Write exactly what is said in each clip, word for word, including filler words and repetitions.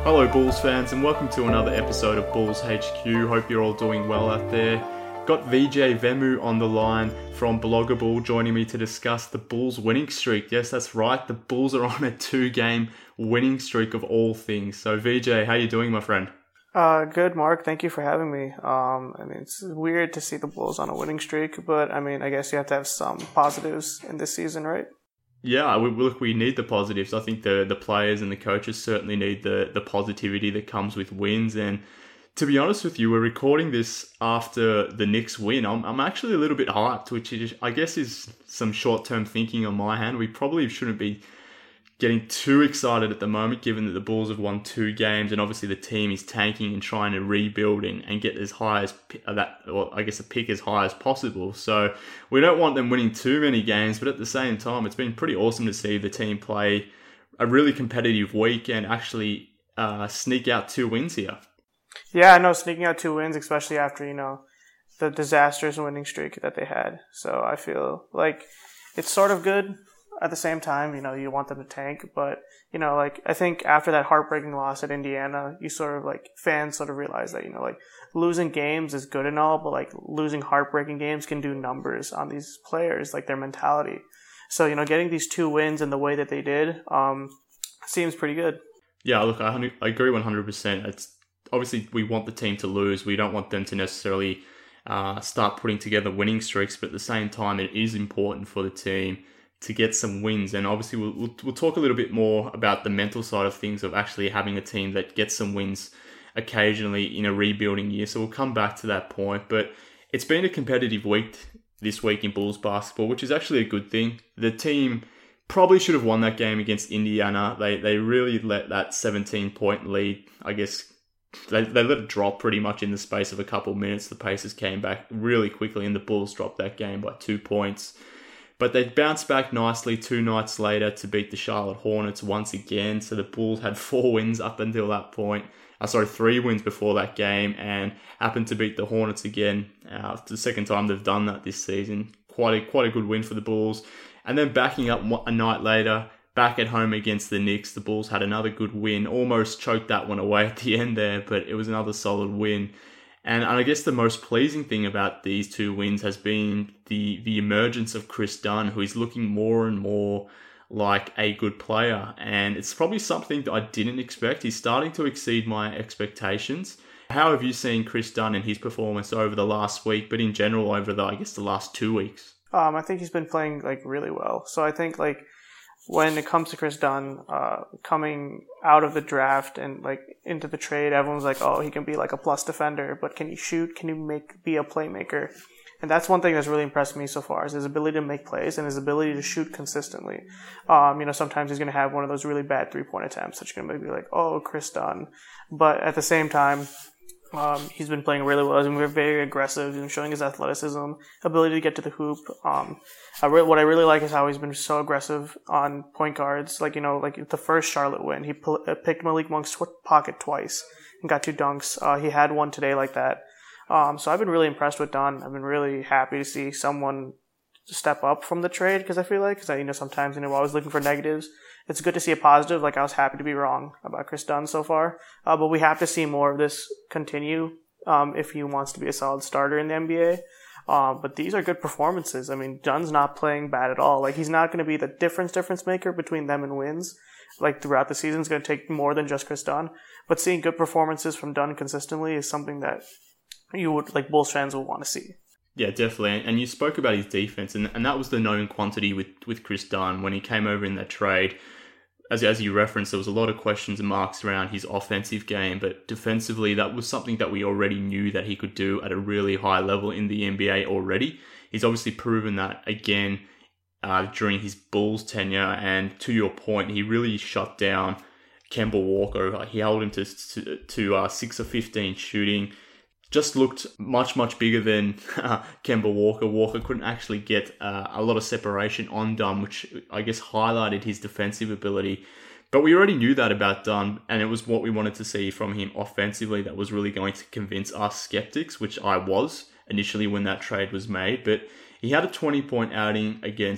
Hello Bulls fans and welcome to another episode of Bulls H Q. Hope you're all doing well out there. Got V J Vemu on the line from Blogger Bull joining me to discuss the Bulls winning streak. Yes, that's right. The Bulls are on a two-game winning streak of all things. So V J, how you doing, my friend? Uh, good, Mark. Thank you for having me. Um, I mean, it's weird to see the Bulls on a winning streak, but I mean, I guess you have to have some positives in this season, right? Yeah, we, look, we need the positives. I think the the players and the coaches certainly need the, the positivity that comes with wins. And to be honest with you, we're recording this after the Knicks win. I'm I'm actually a little bit hyped, which is, I guess is some short-term thinking on my hand. We probably shouldn't be getting too excited at the moment, given that the Bulls have won two games and obviously the team is tanking and trying to rebuild and, and get as high as that, or I guess a pick as high as possible. So we don't want them winning too many games, but at the same time, it's been pretty awesome to see the team play a really competitive week and actually uh, sneak out two wins here. Yeah, I know, sneaking out two wins, especially after, you know, the disastrous winning streak that they had. So I feel like it's sort of good. At the same time, you know, you want them to tank, but, you know, like, I think after that heartbreaking loss at Indiana, you sort of, like, fans sort of realize that, you know, like, losing games is good and all, but, like, losing heartbreaking games can do numbers on these players, like, their mentality. So, you know, getting these two wins in the way that they did um, seems pretty good. Yeah, look, I, I agree one hundred percent. It's obviously, we want the team to lose. We don't want them to necessarily uh, start putting together winning streaks, but at the same time, it is important for the team to get some wins. And obviously we'll, we'll we'll talk a little bit more about the mental side of things of actually having a team that gets some wins occasionally in a rebuilding year. So we'll come back to that point. But it's been a competitive week this week in Bulls basketball, which is actually a good thing. The team probably should have won that game against Indiana. They they really let that seventeen point lead, I guess, they, they let it drop pretty much in the space of a couple of minutes. The Pacers came back really quickly and the Bulls dropped that game by two points. But they bounced back nicely two nights later to beat the Charlotte Hornets once again. So the Bulls had four wins up until that point. Uh, sorry, three wins before that game and happened to beat the Hornets again. Uh, it's the second time they've done that this season. Quite a, quite a good win for the Bulls. And then backing up a night later, back at home against the Knicks, the Bulls had another good win. Almost choked that one away at the end there, but it was another solid win. And I guess the most pleasing thing about these two wins has been the, the emergence of Chris Dunn, who is looking more and more like a good player. And it's probably something that I didn't expect. He's starting to exceed my expectations. How have you seen Chris Dunn and his performance over the last week, but in general over the, I guess, the last two weeks? Um, I think he's been playing, like, really well. So I think, like, when it comes to Chris Dunn, uh, coming out of the draft and like into the trade, everyone's like, oh, he can be like a plus defender, but can he shoot? Can he make, be a playmaker? And that's one thing that's really impressed me so far is his ability to make plays and his ability to shoot consistently. Um, you know, sometimes he's going to have one of those really bad three-point attempts that you're going to be like, oh, Chris Dunn. But at the same time, Um, he's been playing really well. He's been very aggressive. He's been showing his athleticism, ability to get to the hoop. Um, I re- what I really like is how he's been so aggressive on point guards. Like, you know, like the first Charlotte win, he pl- uh, picked Malik Monk's tw- pocket twice and got two dunks. Uh, he had one today like that. Um, so I've been really impressed with Dunn. I've been really happy to see someone step up from the trade because I feel like, because I, you know, sometimes, you know, we're always looking for negatives. It's good to see a positive. Like, I was happy to be wrong about Chris Dunn so far. Uh, but we have to see more of this continue um, if he wants to be a solid starter in the N B A. Uh, but these are good performances. I mean, Dunn's not playing bad at all. Like, he's not going to be the difference difference maker between them and wins. Like, throughout the season, it's going to take more than just Chris Dunn. But seeing good performances from Dunn consistently is something that you would, like, Bulls fans will want to see. Yeah, definitely. And you spoke about his defense, and, and that was the known quantity with, with Chris Dunn when he came over in that trade. As, as you referenced, there was a lot of questions and marks around his offensive game, but defensively, that was something that we already knew that he could do at a really high level in the N B A already. He's obviously proven that again uh, during his Bulls tenure, and to your point, he really shut down Kemba Walker. He held him to, to, to uh, six of fifteen shooting. Just looked much, much bigger than uh, Kemba Walker. Walker couldn't actually get uh, a lot of separation on Dunn, which I guess highlighted his defensive ability. But we already knew that about Dunn, and it was what we wanted to see from him offensively that was really going to convince us skeptics, which I was initially when that trade was made. But he had a twenty-point outing against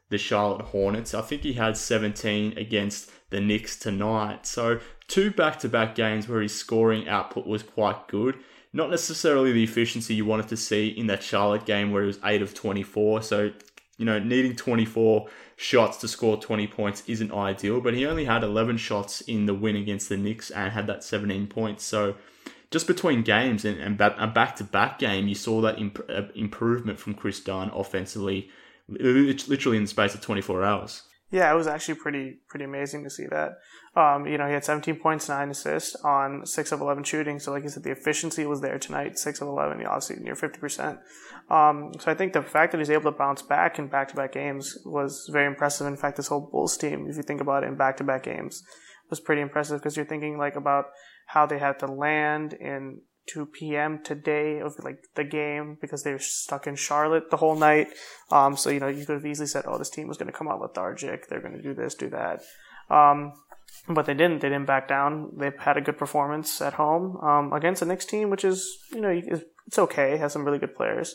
the Charlotte Hornets. I think he had seventeen against the Knicks tonight. So two back-to-back games where his scoring output was quite good. Not necessarily the efficiency you wanted to see in that Charlotte game where it was eight of twenty-four. So, you know, needing twenty-four shots to score twenty points isn't ideal, but he only had eleven shots in the win against the Knicks and had that seventeen points. So just between games and, and a back-to-back game, you saw that imp- improvement from Chris Dunn offensively, literally in the space of twenty-four hours. Yeah, it was actually pretty pretty amazing to see that. Um, you know, he had seventeen points, nine assists on six of eleven shooting. So like you said, the efficiency was there tonight, six of eleven, obviously near fifty percent. Um, so I think the fact that he's able to bounce back in back-to-back games was very impressive. In fact, this whole Bulls team, if you think about it in back-to-back games, was pretty impressive because you're thinking like about how they had to land in two p.m. today of like the game because they were stuck in Charlotte the whole night. Um, so, you know, you could have easily said, oh, this team was going to come out lethargic. They're going to do this, do that. Um, but they didn't. They didn't back down. They had a good performance at home um, against the Knicks team, which is, you know, it's okay. It has some really good players.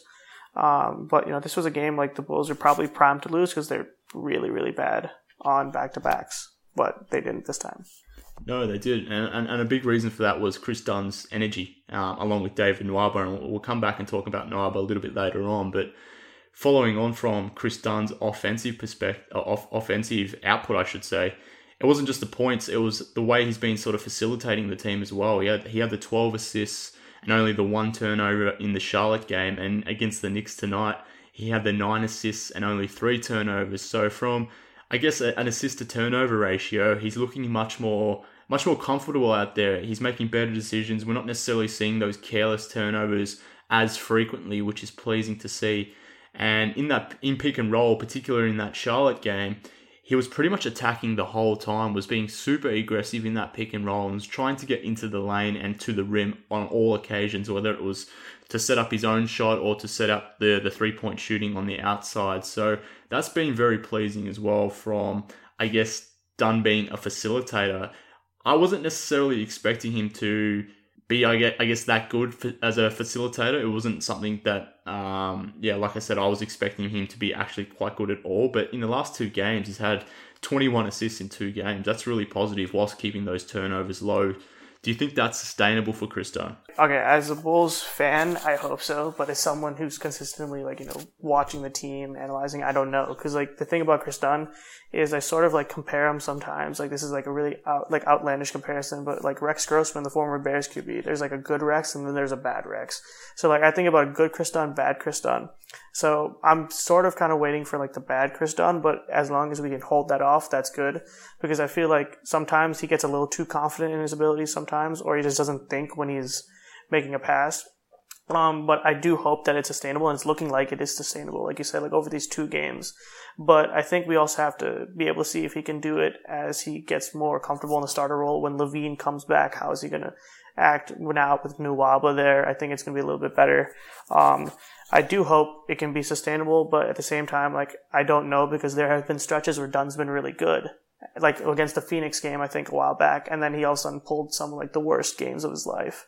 Um, but, you know, this was a game like the Bulls are probably primed to lose because they're really, really bad on back-to-backs. But they didn't this time. No, they did. And, and, and a big reason for that was Chris Dunn's energy, um, along with David Nwaba. And we'll come back and talk about Nwaba a little bit later on. But following on from Chris Dunn's offensive perspective, off, offensive output, I should say, it wasn't just the points. It was the way he's been sort of facilitating the team as well. He had, he had the twelve assists and only the one turnover in the Charlotte game. And against the Knicks tonight, he had the nine assists and only three turnovers. So from, I guess, an assist to turnover ratio, he's looking much more much more comfortable out there. He's making better decisions. We're not necessarily seeing those careless turnovers as frequently, which is pleasing to see. And in that in pick and roll, particularly in that Charlotte game, he was pretty much attacking the whole time, was being super aggressive in that pick and roll and was trying to get into the lane and to the rim on all occasions, whether it was to set up his own shot or to set up the, the three-point shooting on the outside. So that's been very pleasing as well from, I guess, Dunn being a facilitator. I wasn't necessarily expecting him to be, I guess, I guess that good for, as a facilitator. It wasn't something that, um, yeah, like I said, I was expecting him to be actually quite good at all. But in the last two games, he's had twenty-one assists in two games. That's really positive whilst keeping those turnovers low. Do you think that's sustainable for Chris Dunn? Okay, as a Bulls fan, I hope so. But as someone who's consistently, like, you know, watching the team, analyzing, I don't know. Because, like, the thing about Chris Dunn is I sort of, like, compare him sometimes. Like, this is, like, a really, out, like, outlandish comparison. But, like, Rex Grossman, the former Bears Q B, there's, like, a good Rex and then there's a bad Rex. So, like, I think about good Chris Dunn, bad Chris Dunn. So I'm sort of kind of waiting for, like, the bad Chris Dunn. But as long as we can hold that off, that's good. Because I feel like sometimes he gets a little too confident in his abilities sometimes. Or he just doesn't think when he's making a pass. Um, but I do hope that it's sustainable, and it's looking like it is sustainable, like you said, like over these two games. But I think we also have to be able to see if he can do it as he gets more comfortable in the starter role. When Levine comes back, how is he going to act now with Nwaba there? I think it's going to be a little bit better. Um, I do hope it can be sustainable, but at the same time, like, I don't know, because there have been stretches where Dunn's been really good. Like against the Phoenix game, I think, a while back, and then he all of a sudden pulled some like the worst games of his life.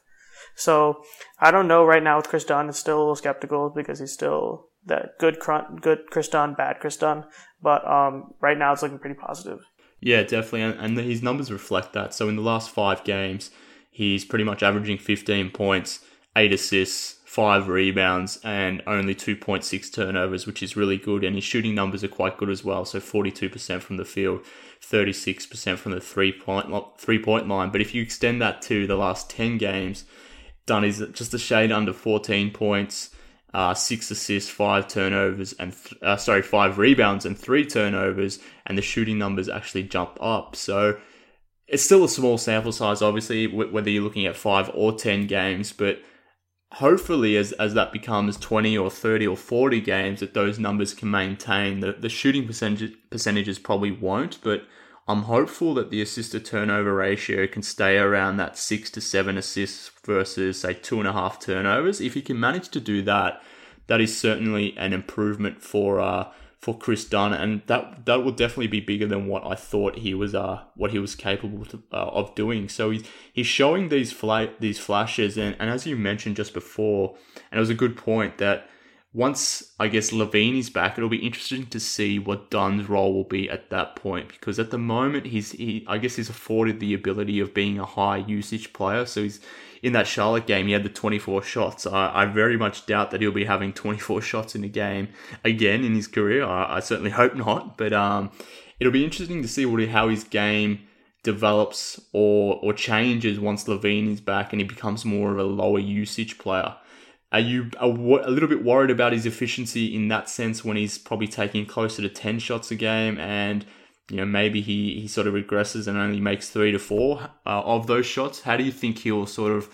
So I don't know right now with Chris Dunn. It's still a little skeptical because he's still that good, good Chris Dunn, bad Chris Dunn. But um, right now it's looking pretty positive. Yeah, definitely, and, and his numbers reflect that. So in the last five games, he's pretty much averaging fifteen points, eight assists, five rebounds, and only two point six turnovers, which is really good. And his shooting numbers are quite good as well. So forty-two percent from the field, thirty-six percent from the three-point three-point line. But if you extend that to the last ten games, Dunn is just a shade under fourteen points, uh, six assists, five turnovers, and th- uh, sorry, five rebounds and three turnovers, and the shooting numbers actually jump up. So it's still a small sample size, obviously, w- whether you're looking at five or ten games, but hopefully as as that becomes twenty or thirty or forty games, that those numbers can maintain. The the shooting percentage percentages probably won't, but I'm hopeful that the assist to turnover ratio can stay around that six to seven assists versus, say, two and a half turnovers. If he can manage to do that, that is certainly an improvement for uh for Chris Dunn, and that that will definitely be bigger than what I thought he was uh what he was capable to, uh, of doing. So he's he's showing these fla- these flashes, and, and as you mentioned just before, and it was a good point that once, I guess, LaVine is back, it'll be interesting to see what Dunn's role will be at that point, because at the moment, he's, he, I guess he's afforded the ability of being a high usage player. So he's in that Charlotte game, he had the twenty-four shots. I, I very much doubt that he'll be having twenty-four shots in a game again in his career. I, I certainly hope not, but um, it'll be interesting to see what how his game develops or or changes once LaVine is back and he becomes more of a lower usage player. Are you a, a little bit worried about his efficiency in that sense when he's probably taking closer to ten shots a game and, you know, maybe he, he sort of regresses and only makes three to four uh, of those shots? How do you think he'll sort of,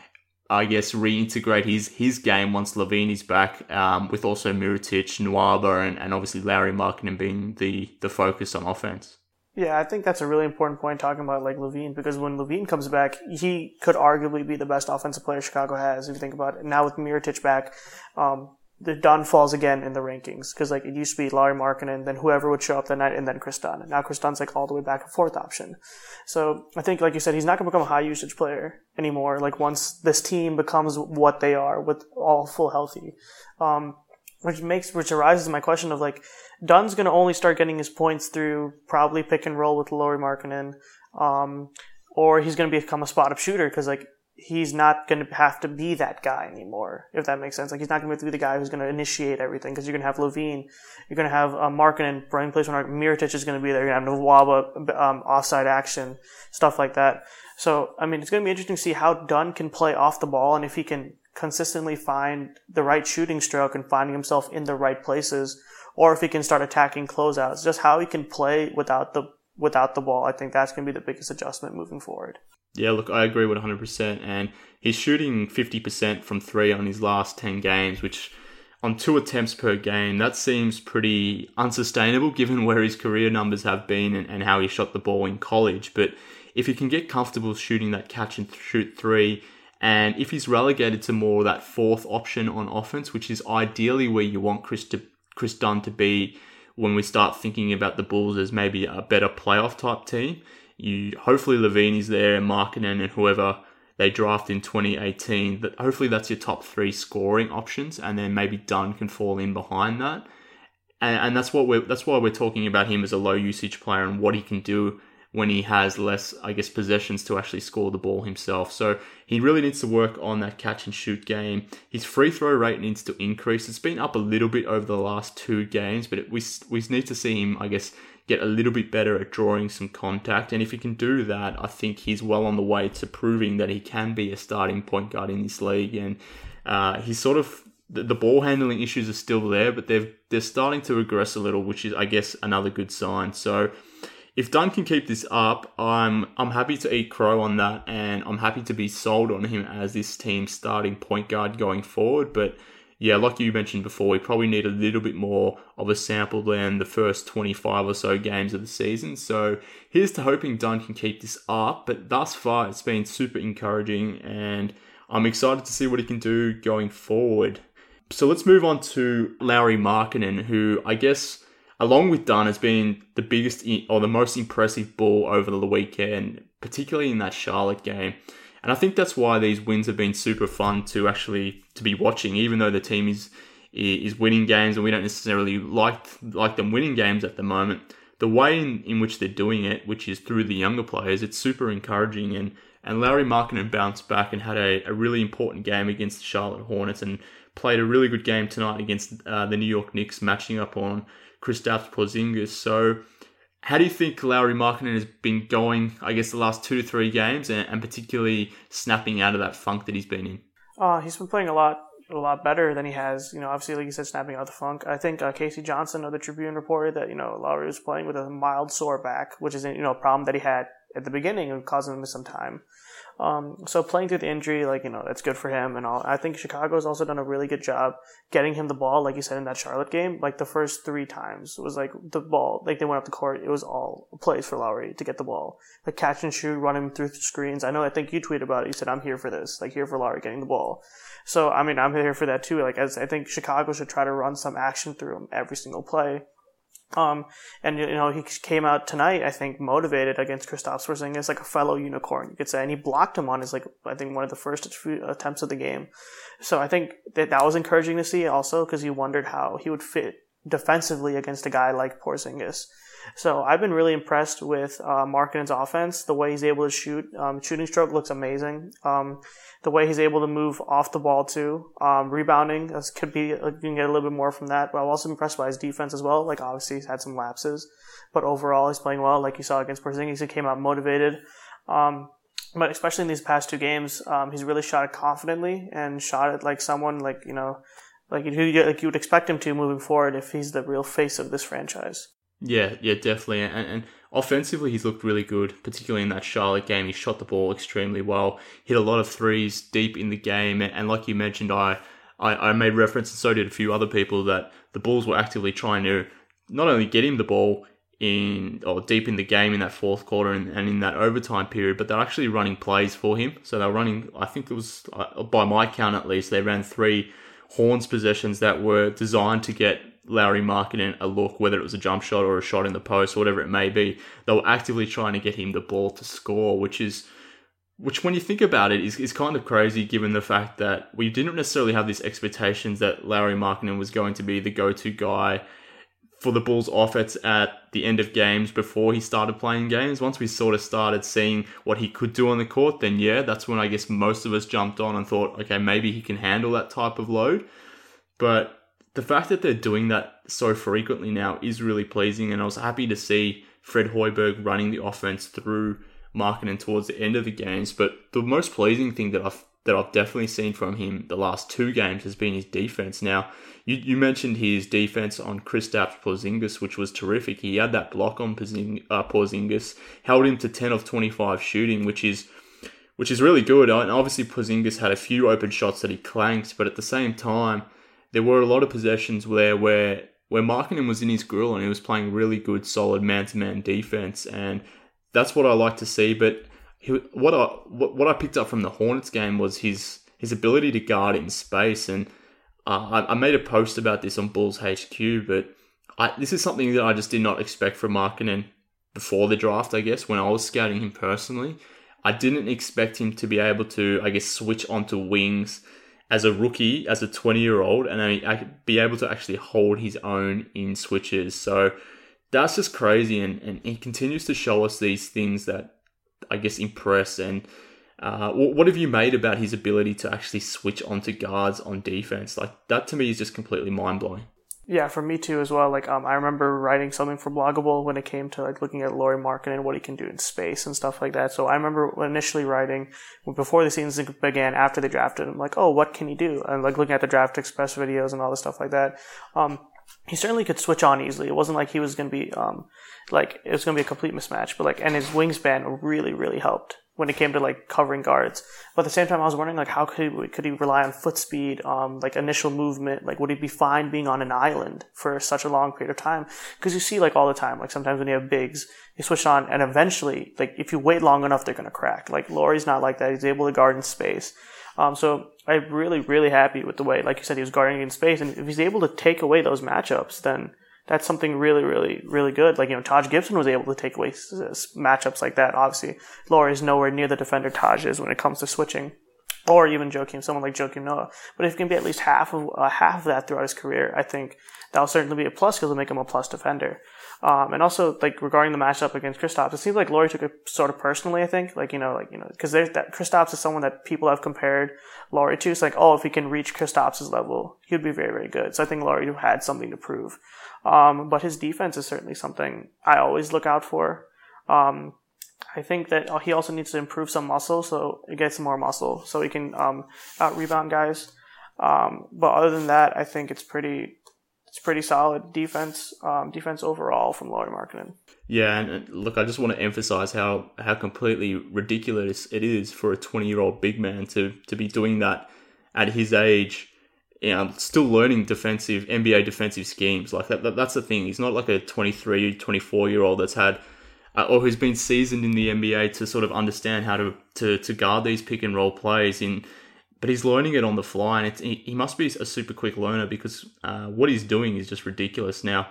I guess, reintegrate his, his game once LaVine is back, um, with also Mirotic, Nwaba, and, and obviously Lauri Markkanen being the, the focus on offense? Yeah, I think that's a really important point talking about like LaVine, because when LaVine comes back, he could arguably be the best offensive player Chicago has. If you think about it, now with Mirotic back, um, the Dunn falls again in the rankings, because like it used to be Lauri Markkanen, then whoever would show up that night, and then Chris Dunn. And now Chris Dunn's like all the way back a fourth option. So I think, like you said, he's not going to become a high usage player anymore. Like once this team becomes what they are with all full healthy, um, which makes which arises my question of like, Dunn's going to only start getting his points through probably pick and roll with Lauri Markkanen, um, or he's going to become a spot-up shooter, because like he's not going to have to be that guy anymore, if that makes sense. Like he's not going to be the guy who's going to initiate everything, because you're going to have LaVine, you're going to have uh, Markkanen running plays when Mirotic is going to be there, you're going to have Nwaba, um, offside action, stuff like that. So I mean, it's going to be interesting to see how Dunn can play off the ball, and if he can consistently find the right shooting stroke and finding himself in the right places, or if he can start attacking closeouts. Just how he can play without the without the ball. I think that's going to be the biggest adjustment moving forward. Yeah, look, I agree with one hundred percent. And he's shooting fifty percent from three on his last ten games, which on two attempts per game, that seems pretty unsustainable given where his career numbers have been and, and how he shot the ball in college. But if he can get comfortable shooting that catch and shoot three, and if he's relegated to more of that fourth option on offense, which is ideally where you want Chris to Chris Dunn to be when we start thinking about the Bulls as maybe a better playoff type team. You hopefully LaVine is there, and Markkanen and whoever they draft in twenty eighteen. That hopefully that's your top three scoring options, and then maybe Dunn can fall in behind that. And, and that's what we're that's why we're talking about him as a low usage player and what he can do when he has less, I guess, possessions to actually score the ball himself. So he really needs to work on that catch and shoot game. His free throw rate needs to increase. It's been up a little bit over the last two games, but it, we we need to see him, I guess, get a little bit better at drawing some contact. And if he can do that, I think he's well on the way to proving that he can be a starting point guard in this league. And uh, he's sort of, the, the ball handling issues are still there, but they've, they're starting to regress a little, which is, I guess, another good sign. So if Dunn can keep this up, I'm I'm happy to eat crow on that, and I'm happy to be sold on him as this team's starting point guard going forward. But yeah, like you mentioned before, we probably need a little bit more of a sample than the first twenty-five or so games of the season. So here's to hoping Dunn can keep this up. But thus far, it's been super encouraging, and I'm excited to see what he can do going forward. So let's move on to Lauri Markkanen, who I guess, along with Dunn, has been the biggest or the most impressive Bull over the weekend, particularly in that Charlotte game. And I think that's why these wins have been super fun to actually to be watching, even though the team is is winning games and we don't necessarily like like them winning games at the moment. The way in, in which they're doing it, which is through the younger players, it's super encouraging. And, and Lauri Markkanen bounced back and had a, a really important game against the Charlotte Hornets and played a really good game tonight against uh, the New York Knicks, matching up on Kristaps Porzingis. So how do you think Lauri Markkanen has been going, I guess, the last two to three games, and, and particularly snapping out of that funk that he's been in? Uh, he's been playing a lot a lot better than he has, you know, obviously, like you said, snapping out of the funk. I think uh, Casey Johnson of the Tribune reported that, you know, Lauri was playing with a mild sore back, which is, you know, a problem that he had at the beginning and caused him to miss some time. Um, so playing through the injury, like, you know, that's good for him and all. I think Chicago's also done a really good job getting him the ball, like you said, in that Charlotte game. Like, the first three times was like the ball, like they went up the court, it was all plays for Lauri to get the ball. Like, catch and shoot, run him through screens. I know, I think you tweeted about it. You said, I'm here for this. Like, here for Lauri getting the ball. So, I mean, I'm here for that too. Like, as I think Chicago should try to run some action through him every single play. Um, and, you know, he came out tonight, I think, motivated against Kristaps Porzingis, like a fellow unicorn, you could say. And he blocked him on his, like, I think one of the first attempts of the game. So I think that that was encouraging to see also, because you wondered how he would fit defensively against a guy like Porzingis. So I've been really impressed with uh, Markkanen's offense, the way he's able to shoot. Um, shooting stroke looks amazing. Um, the way he's able to move off the ball too. Um, rebounding, this could be, like, you can get a little bit more from that. But I'm also impressed by his defense as well. Like, obviously he's had some lapses, but overall he's playing well. Like you saw against Porzingis, he came out motivated. Um, but especially in these past two games, um, he's really shot it confidently and shot it like someone like, you know, like you, like you would expect him to moving forward if he's the real face of this franchise. Yeah, yeah, definitely. And, and offensively, he's looked really good, particularly in that Charlotte game. He shot the ball extremely well, hit a lot of threes deep in the game. And, and like you mentioned, I, I, I made reference, and so did a few other people, that the Bulls were actively trying to not only get him the ball in or deep in the game in that fourth quarter and, and in that overtime period, but they're actually running plays for him. So they're running, I think it was, uh, by my count at least, they ran three Horns possessions that were designed to get Lauri Markkanen a look, whether it was a jump shot or a shot in the post or whatever it may be. They were actively trying to get him the ball to score, which is, which when you think about it, is, is kind of crazy given the fact that we didn't necessarily have these expectations that Lauri Markkanen was going to be the go-to guy for the Bulls offense at the end of games before he started playing games. Once we sort of started seeing what he could do on the court, then yeah, that's when I guess most of us jumped on and thought, okay, maybe he can handle that type of load. But the fact that they're doing that so frequently now is really pleasing, and I was happy to see Fred Hoiberg running the offense through Markkanen towards the end of the games. But the most pleasing thing that I've that I've definitely seen from him the last two games has been his defense. Now, you, you mentioned his defense on Kristaps Porzingis, which was terrific. He had that block on Porzing, uh, Porzingis, held him to ten of twenty-five shooting, which is which is really good. And obviously, Porzingis had a few open shots that he clanked, but at the same time, there were a lot of possessions where where where Markkanen was in his grill and he was playing really good, solid man-to-man defense, and that's what I like to see. But he, what I what, what I picked up from the Hornets game was his his ability to guard in space, and uh, I, I made a post about this on Bulls H Q. But I, this is something that I just did not expect from Markkanen before the draft. I guess when I was scouting him personally, I didn't expect him to be able to, I guess, switch onto wings as a rookie, as a twenty-year-old, and I be able to actually hold his own in switches. So that's just crazy, and, and he continues to show us these things that I guess impress. And uh, what have you made about his ability to actually switch onto guards on defense? Like, that to me is just completely mind-blowing. Yeah, for me too as well. Like, um, I remember writing something for Bloggable when it came to like looking at Lauri Markkanen and what he can do in space and stuff like that. So I remember initially writing before the season began, after they drafted him, like, oh, what can he do? And like looking at the Draft Express videos and all this stuff like that. Um, he certainly could switch on easily. It wasn't like he was going to be, um, like it was going to be a complete mismatch. But like, and his wingspan really, really helped when it came to like covering guards. But at the same time, I was wondering like how could he, could he rely on foot speed, um, like initial movement? Like would he be fine being on an island for such a long period of time? Because you see like all the time, like sometimes when you have bigs, you switch on and eventually, like if you wait long enough, they're going to crack. Like Lauri's not like that. He's able to guard in space. Um, so I'm really, really happy with the way, like you said, he was guarding in space. And if he's able to take away those matchups, then that's something really, really, really good. Like, you know, Taj Gibson was able to take away matchups like that. Obviously, Lauri is nowhere near the defender Taj is when it comes to switching, or even Joakim, someone like Joakim Noah. But if he can be at least half of uh, half of that throughout his career, I think that'll certainly be a plus because it'll make him a plus defender. Um, and also, like regarding the matchup against Kristaps, it seems like Lauri took it sort of personally. I think, like you know, like you know, because there's that Kristaps is someone that people have compared Lauri to. It's like, oh, if he can reach Kristaps' level, he'd be very, very good. So I think Lauri had something to prove. Um, but his defense is certainly something I always look out for. Um, I think that he also needs to improve some muscle, so he gets more muscle, so he can um, out rebound guys. Um, but other than that, I think it's pretty, it's pretty solid defense, um, defense overall from Lauri Markkanen. Yeah, and look, I just want to emphasize how, how completely ridiculous it is for a twenty-year-old big man to to be doing that at his age. You know, still learning defensive N B A defensive schemes. Like that, that that's the thing. He's not like a twenty-three, twenty-four year old that's had uh, or who's been seasoned in the N B A to sort of understand how to to, to guard these pick and roll plays. In but he's learning it on the fly, and it's, he, he must be a super quick learner because uh, what he's doing is just ridiculous. Now,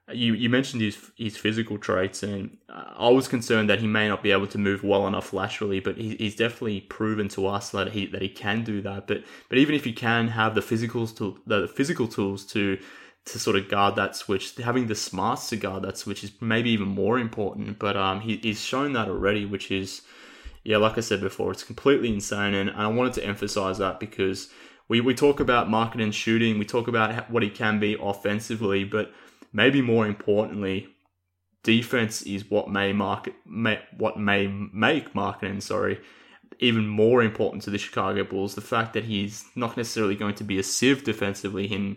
You you mentioned his his physical traits, and I was concerned that he may not be able to move well enough laterally, but he, he's definitely proven to us that he that he can do that. But but even if you can have the physicals to the physical tools to to sort of guard that switch, having the smarts to guard that switch is maybe even more important. But um, he, he's shown that already, which is, yeah, like I said before, it's completely insane. And, and I wanted to emphasize that because we, we talk about Markkanen shooting, we talk about what he can be offensively, but maybe more importantly, defense is what may market may, what may make Markkanen, sorry, even more important to the Chicago Bulls. The fact that he's not necessarily going to be a sieve defensively, in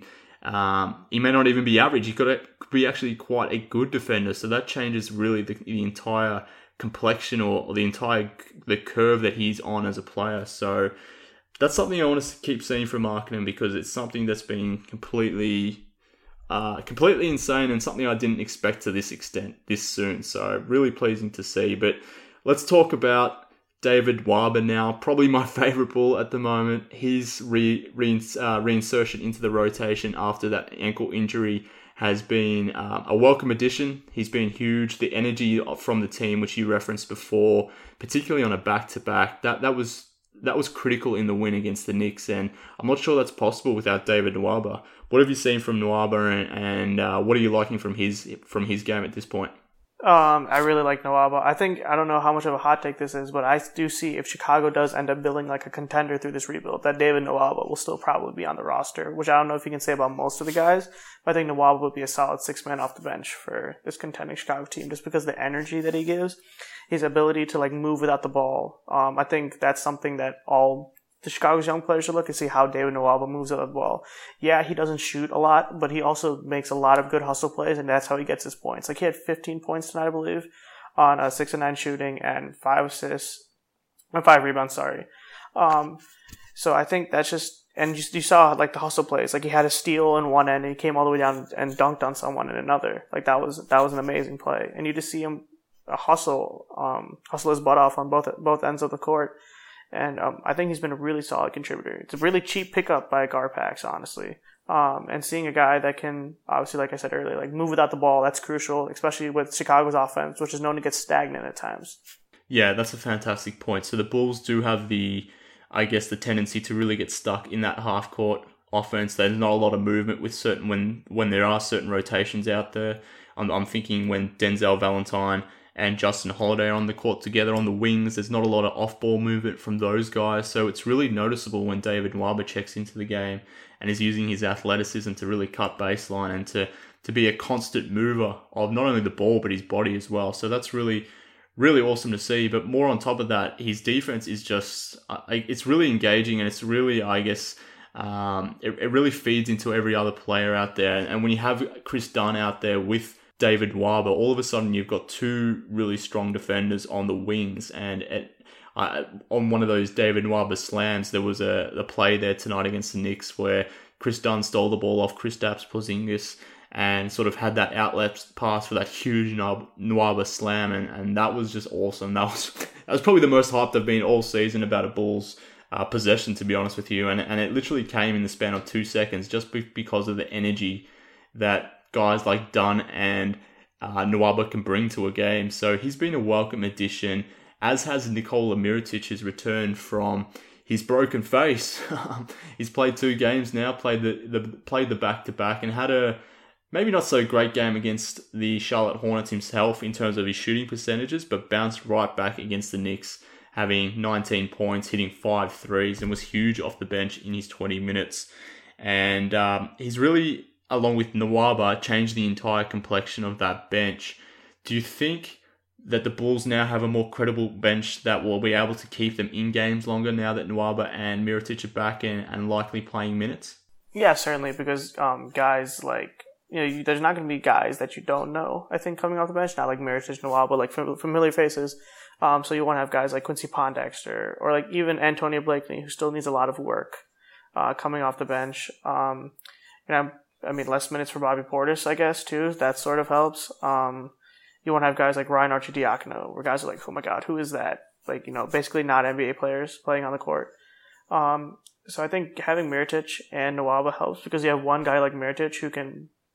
Um, he may not even be average. He could be actually quite a good defender. So that changes really the, the entire complexion or, or the entire the curve that he's on as a player. So that's something I want to keep seeing from Markkanen because it's something that's been completely, uh, completely insane and something I didn't expect to this extent this soon. So really pleasing to see. But let's talk about David Nwaba now, probably my favourite Bull at the moment. His re, re, uh, reinsertion into the rotation after that ankle injury has been uh, a welcome addition. He's been huge. The energy from the team, which you referenced before, particularly on a back-to-back, that, that was that was critical in the win against the Knicks, and I'm not sure that's possible without David Nwaba. What have you seen from Nwaba, and, and uh, what are you liking from his from his game at this point? Um, I really like Nwaba. I think, I don't know how much of a hot take this is, but I do see if Chicago does end up building like a contender through this rebuild, that David Nwaba will still probably be on the roster, which I don't know if you can say about most of the guys, but I think Nwaba would be a solid six man off the bench for this contending Chicago team just because of the energy that he gives, his ability to like move without the ball. Um, I think that's something that all the Chicago's young players should look and see how David Nwaba moves without the ball. Yeah, he doesn't shoot a lot, but he also makes a lot of good hustle plays, and that's how he gets his points. Like, he had fifteen points tonight, I believe, on a six and nine shooting and five assists, and five rebounds, sorry. Um, so I think that's just, and you, you saw like the hustle plays. Like, he had a steal in one end, and he came all the way down and dunked on someone in another. Like, that was that was an amazing play. And you just see him uh, hustle, um, hustle his butt off on both both ends of the court. And um, I think he's been a really solid contributor. It's a really cheap pickup by Garpax, honestly. Um, and seeing a guy that can, obviously, like I said earlier, like move without the ball, that's crucial, especially with Chicago's offense, which is known to get stagnant at times. Yeah, that's a fantastic point. So the Bulls do have the, I guess, the tendency to really get stuck in that half-court offense. There's not a lot of movement with certain when when there are certain rotations out there. I'm, I'm thinking when Denzel Valentine and Justin Holiday are on the court together on the wings, there's not a lot of off-ball movement from those guys. So it's really noticeable when David Nwaba checks into the game and is using his athleticism to really cut baseline and to, to be a constant mover of not only the ball, but his body as well. So that's really, really awesome to see. But more on top of that, his defense is just, uh, it's really engaging, and it's really, I guess, um, it, it really feeds into every other player out there. And when you have Chris Dunn out there with David Nwaba, all of a sudden you've got two really strong defenders on the wings. And at, uh, on one of those David Nwaba slams, there was a, a play there tonight against the Knicks where Chris Dunn stole the ball off Kristaps Porzingis and sort of had that outlet pass for that huge Nwaba slam, and, and that was just awesome. That was that was probably the most hyped I've been all season about a Bulls uh, possession, to be honest with you. And and it literally came in the span of two seconds just be- because of the energy that guys like Dunn and uh, Nwaba can bring to a game. So he's been a welcome addition, as has Nikola Mirotic, who's returned from his broken face. He's played two games now, played the, the played the back-to-back, and had a maybe not so great game against the Charlotte Hornets himself in terms of his shooting percentages, but bounced right back against the Knicks, having nineteen points, hitting five threes, and was huge off the bench in his twenty minutes. And um, he's really, along with Nwaba, changed the entire complexion of that bench. Do you think that the Bulls now have a more credible bench that will be able to keep them in games longer now that Nwaba and Mirotic are back and, and likely playing minutes? Yeah, certainly, because um, guys like, you know, you, there's not going to be guys that you don't know, I think, coming off the bench, not like Mirotic, Nwaba, like familiar faces. Um, so you want to have guys like Quincy Pondexter or like even Antonio Blakeney, who still needs a lot of work uh, coming off the bench. Um, you know, I mean, less minutes for Bobby Portis, I guess, too. That sort of helps. Um, you want to have guys like Ryan Arcidiacono, where guys are like, oh my God, who is that? Like, you know, basically not N B A players playing on the court. Um, so I think having Mirotic and Nwaba helps because you have one guy like Mirotic who can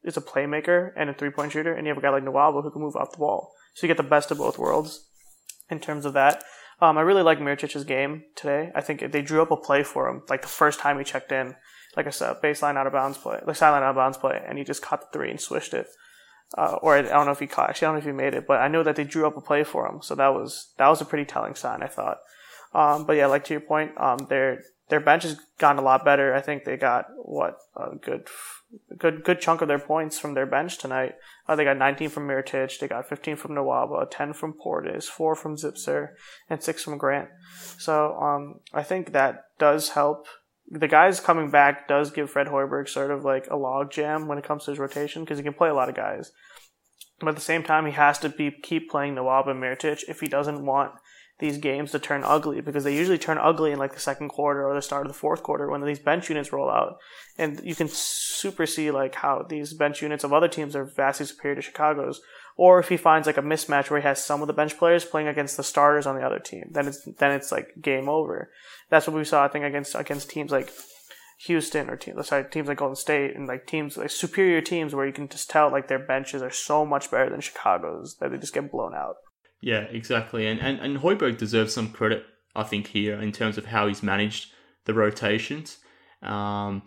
is a playmaker and a three-point shooter, and you have a guy like Nwaba who can move off the ball. So you get the best of both worlds in terms of that. Um, I really like Mirotic's game today. I think they drew up a play for him, like the first time he checked in, like I said, baseline out of bounds play, like sideline out of bounds play, and he just caught the three and swished it. Uh, or I don't know if he caught, actually I don't know if he made it, but I know that they drew up a play for him, so that was that was a pretty telling sign, I thought. Um, but yeah, like to your point, um, their their bench has gotten a lot better. I think they got what a good good good chunk of their points from their bench tonight. Uh, they got nineteen from Mirotic, they got fifteen from Nwaba, ten from Portis, four from Zipser, and six from Grant. So um, I think that does help. The guys coming back does give Fred Hoiberg sort of like a log jam when it comes to his rotation because he can play a lot of guys. But at the same time, he has to be keep playing Nwaba and Mirotic if he doesn't want these games to turn ugly, because they usually turn ugly in like the second quarter or the start of the fourth quarter when these bench units roll out. And you can super see like how these bench units of other teams are vastly superior to Chicago's. Or if he finds like a mismatch where he has some of the bench players playing against the starters on the other team, then it's then it's like game over. That's what we saw, I think, against against teams like Houston or teams, sorry, teams like Golden State and like teams like superior teams where you can just tell like their benches are so much better than Chicago's that they just get blown out. Yeah, exactly. And, and and Hoiberg deserves some credit, I think, here in terms of how he's managed the rotations. Um,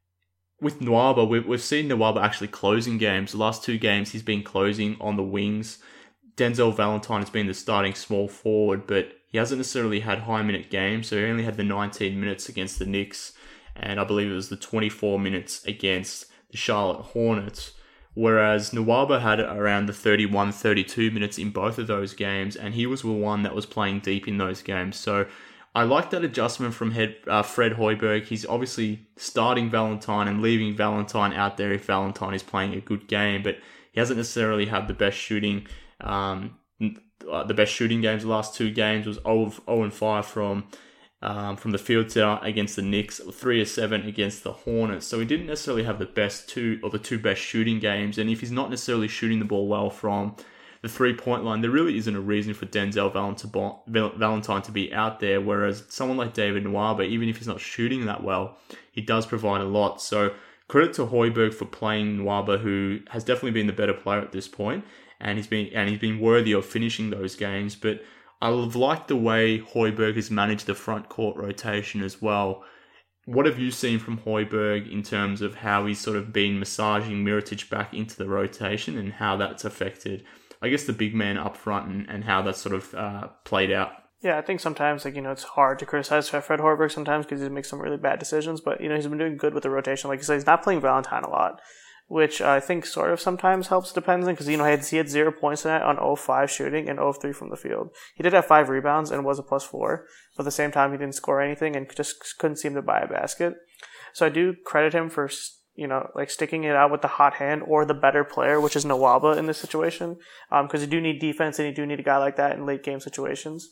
with Nwaba, we've, we've seen Nwaba actually closing games. The last two games, he's been closing on the wings. Denzel Valentine has been the starting small forward, but he hasn't necessarily had high-minute games, so he only had the nineteen minutes against the Knicks, and I believe it was the twenty-four minutes against the Charlotte Hornets. Whereas Nwaba had around the thirty-one, thirty-two minutes in both of those games, and he was the one that was playing deep in those games. So I like that adjustment from head, uh, Fred Hoiberg. He's obviously starting Valentine and leaving Valentine out there if Valentine is playing a good game, but he hasn't necessarily had the best shooting. Um, the best shooting games the last two games was zero and five from Um, from the field set against the Knicks, three of seven against the Hornets. So he didn't necessarily have the best two or the two best shooting games. And if he's not necessarily shooting the ball well from the three-point line, there really isn't a reason for Denzel Valentine to be out there. Whereas someone like David Nwaba, even if he's not shooting that well, he does provide a lot. So credit to Hoiberg for playing Nwaba, who has definitely been the better player at this point, and he's been and he's been worthy of finishing those games. But I've liked the way Hoiberg has managed the front court rotation as well. What have you seen from Hoiberg in terms of how he's sort of been massaging Mirotic back into the rotation and how that's affected, I guess, the big man up front and, and how that's sort of uh, played out? Yeah, I think sometimes, like, you know, it's hard to criticize Fred Hoiberg sometimes because he makes some really bad decisions, but, you know, he's been doing good with the rotation. Like you said, he's not playing Valentine a lot, which I think sort of sometimes helps depends because, you know, he had, he had zero points tonight on zero of five shooting and zero of three from the field. He did have five rebounds and was a plus four, but at the same time he didn't score anything and just couldn't seem to buy a basket. So I do credit him for, you know, like sticking it out with the hot hand or the better player, which is Nwaba in this situation, because um, you do need defense and you do need a guy like that in late game situations.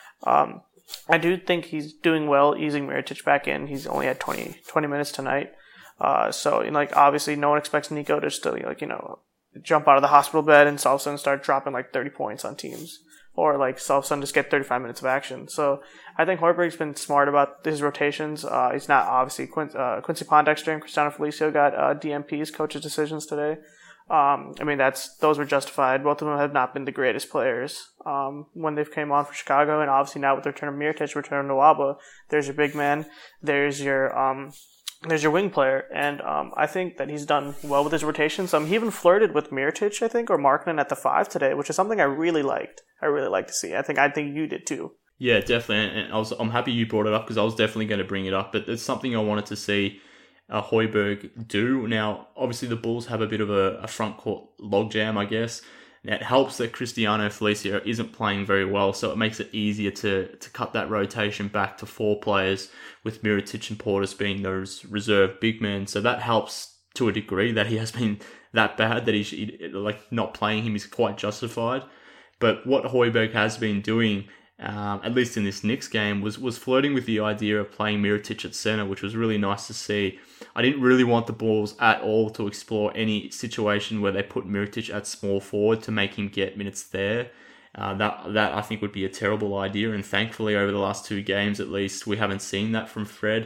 Um, I do think he's doing well easing Mirotic back in. He's only had twenty, twenty minutes tonight. Uh, so, you know, like, obviously no one expects Nico to still, like, you know, jump out of the hospital bed and all of a sudden start dropping like thirty points on teams. Or like all of a sudden just get thirty-five minutes of action. So I think Hoiberg's been smart about his rotations. Uh, he's not obviously Quin- uh, Quincy Pondexter and Cristiano Felicio got uh, D M Ps, coaches' decisions today. Um, I mean, that's those were justified. Both of them have not been the greatest players um, when they've came on for Chicago, and obviously now with the return of Mirotic, return of Nwaba, there's your big man, there's your um, there's your wing player, and um, I think that he's done well with his rotations. Um, he even flirted with Mirotic, I think, or Markkanen at the five today, which is something I really liked. I really like to see. I think I think you did too. Yeah, definitely. And I was I'm happy you brought it up because I was definitely going to bring it up. But it's something I wanted to see uh, Hoiberg do. Now, obviously, the Bulls have a bit of a, a front court logjam, I guess. Now, it helps that Cristiano Felicio isn't playing very well, so it makes it easier to to cut that rotation back to four players, with Mirotic and Portis being those reserve big men. So that helps to a degree. That he has been that bad that he's he, like not playing him is quite justified. But what Hoiberg has been doing, um, at least in this Knicks game, was was flirting with the idea of playing Mirotic at center, which was really nice to see. I didn't really want the Bulls at all to explore any situation where they put Mirotic at small forward to make him get minutes there. Uh, that that I think would be a terrible idea, and thankfully over the last two games at least, we haven't seen that from Fred.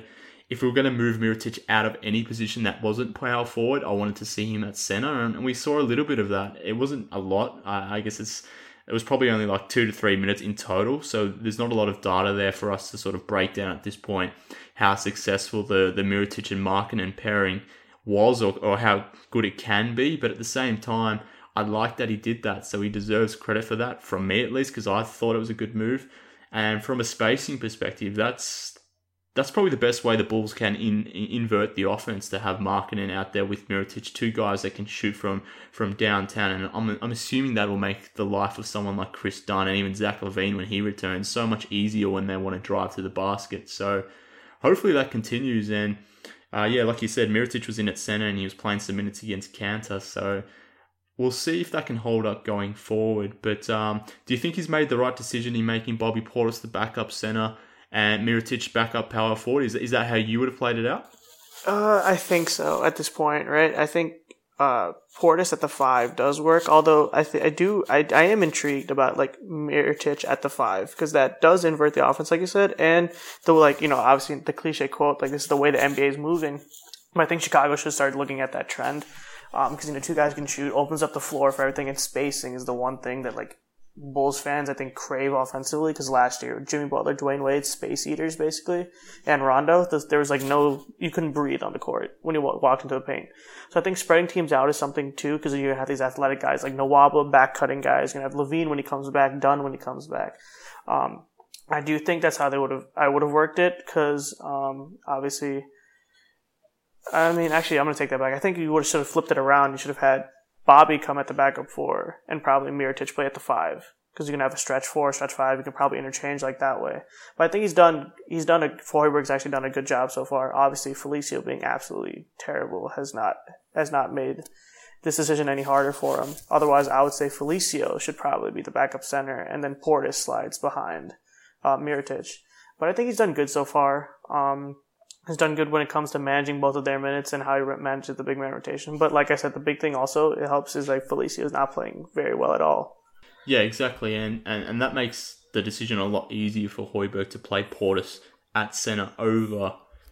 if we were going to move Mirotic out of any position that wasn't power forward, I wanted to see him at center, and we saw a little bit of that. It wasn't a lot. I, I guess it's it was probably only like two to three minutes in total, so there's not a lot of data there for us to sort of break down at this point how successful the, the Mirotic and Markkanen pairing was, or, or how good it can be. But at the same time, I like that he did that, so he deserves credit for that, from me at least, because I thought it was a good move. And from a spacing perspective, that's that's probably the best way the Bulls can in, in, invert the offense, to have Markkanen out there with Mirotic, two guys that can shoot from, from downtown. And I'm I'm assuming that will make the life of someone like Chris Dunn and even Zach LaVine when he returns so much easier when they want to drive to the basket. So hopefully that continues. And uh, yeah, like you said, Mirotic was in at center and he was playing some minutes against Kanter. So we'll see if that can hold up going forward. But um, do you think he's made the right decision in making Bobby Portis the backup center and Mirotic backup power forward? Is, is that how you would have played it out? Uh, I think so at this point, right? I think uh, Portis at the five does work. Although I th- I do I I am intrigued about like Mirotic at the five, because that does invert the offense, like you said, and the like you know obviously the cliche quote, like, this is the way the N B A is moving. But I think Chicago should start looking at that trend, because um, you know two guys can shoot, opens up the floor for everything, and spacing is the one thing that like Bulls fans I think crave offensively, because last year Jimmy Butler, Dwayne Wade, space eaters basically, and Rondo, there was like no, you couldn't breathe on the court when you walked into the paint. So I think spreading teams out is something too, because you're gonna have these athletic guys like Nwaba, back cutting guys. You're gonna have LaVine when he comes back, Dunn when he comes back. Um, I do think that's how they would have I would have worked it, because um, obviously, I mean actually I'm gonna take that back. I think you would have sort of flipped it around. You should have had Bobby come at the backup four and probably Mirotic play at the five, because you're gonna have a stretch four, stretch five. You can probably interchange like that way. But I think he's done. He's done a. Hoiberg's actually done a good job so far. Obviously, Felicio being absolutely terrible has not has not made this decision any harder for him. Otherwise, I would say Felicio should probably be the backup center, and then Portis slides behind uh, Mirotic. But I think he's done good so far. Um, He's done good when it comes to managing both of their minutes and how he manages the big man rotation. But like I said, the big thing also it helps is like Felicio is not playing very well at all. Yeah, exactly. And, and, and that makes the decision a lot easier for Hoiberg to play Portis at center over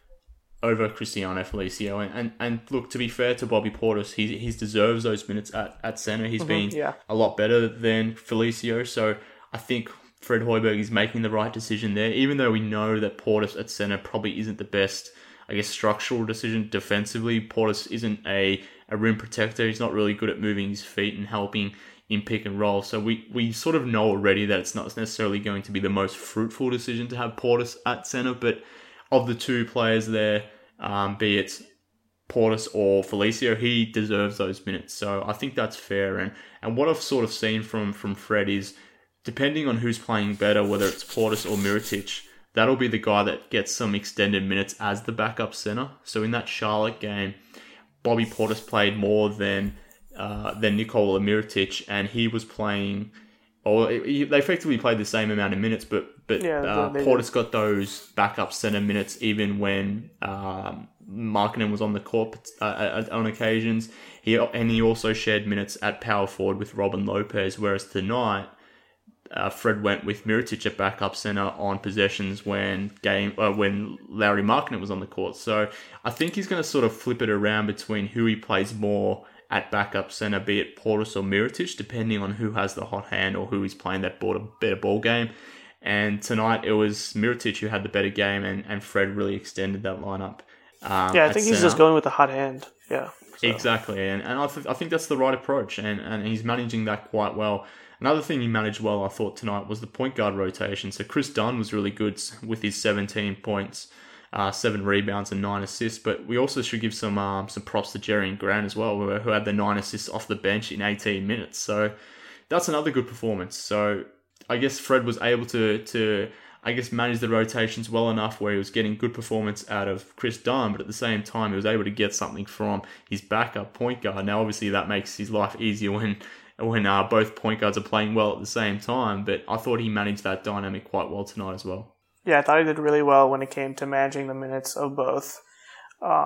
over Cristiano Felicio. And, and, and look, to be fair to Bobby Portis, he he deserves those minutes at, at center. He's mm-hmm, been yeah. a lot better than Felicio. So I think Fred Hoiberg is making the right decision there, even though we know that Portis at center probably isn't the best, I guess, structural decision defensively. Portis isn't a, a rim protector. He's not really good at moving his feet and helping in pick and roll. So we, we sort of know already that it's not necessarily going to be the most fruitful decision to have Portis at center. But of the two players there, um, be it Portis or Felicio, he deserves those minutes. So I think that's fair. And, and what I've sort of seen from, from Fred is, depending on who's playing better, whether it's Portis or Mirotic, that'll be the guy that gets some extended minutes as the backup center. So in that Charlotte game, Bobby Portis played more than uh, than Nikola Mirotic, and he was playing, or he, they effectively played the same amount of minutes, but but yeah, uh, Portis got those backup center minutes even when um, Markkanen was on the court uh, on occasions. He and he also shared minutes at power forward with Robin Lopez, whereas tonight, Uh, Fred went with Mirotic at backup center on possessions when game uh, when Lauri Markkanen was on the court. So I think he's going to sort of flip it around between who he plays more at backup center, be it Portis or Mirotic, depending on who has the hot hand or who is playing that better ball game. And tonight it was Mirotic who had the better game, and, and Fred really extended that lineup. Um, yeah, I think he's center. just going with the hot hand. Yeah, so. Exactly, and and I, th- I think that's the right approach, and, and he's managing that quite well. Another thing he managed well, I thought, tonight was the point guard rotation. So Chris Dunn was really good with his seventeen points, uh, seven rebounds and nine assists. But we also should give some um, some props to Jerian Grant as well, who, who had the nine assists off the bench in eighteen minutes. So that's another good performance. So I guess Fred was able to to I guess manage the rotations well enough where he was getting good performance out of Chris Dunn, but at the same time he was able to get something from his backup point guard. Now obviously that makes his life easier when when uh, both point guards are playing well at the same time, but I thought he managed that dynamic quite well tonight as well. Yeah, I thought he did really well when it came to managing the minutes of both. Um,